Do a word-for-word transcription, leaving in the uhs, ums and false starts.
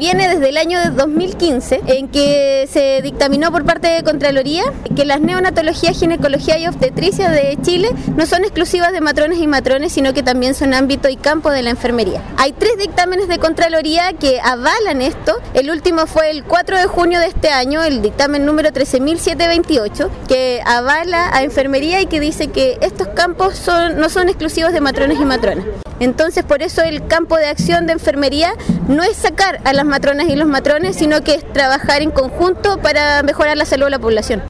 Viene desde el año dos mil quince, en que se dictaminó por parte de Contraloría que las neonatología, ginecología y obstetricia de Chile no son exclusivas de matrones y matrones, sino que también son ámbito y campo de la enfermería. Hay tres dictámenes de Contraloría que avalan esto. El último fue el cuatro de junio de este año, el dictamen número trece mil setecientos veintiocho, que avala a enfermería y que dice que estos campos son, no son exclusivos de matrones y matronas. Entonces, por eso el campo de acción de enfermería no es sacar a las matronas y los matrones, sino que es trabajar en conjunto para mejorar la salud de la población.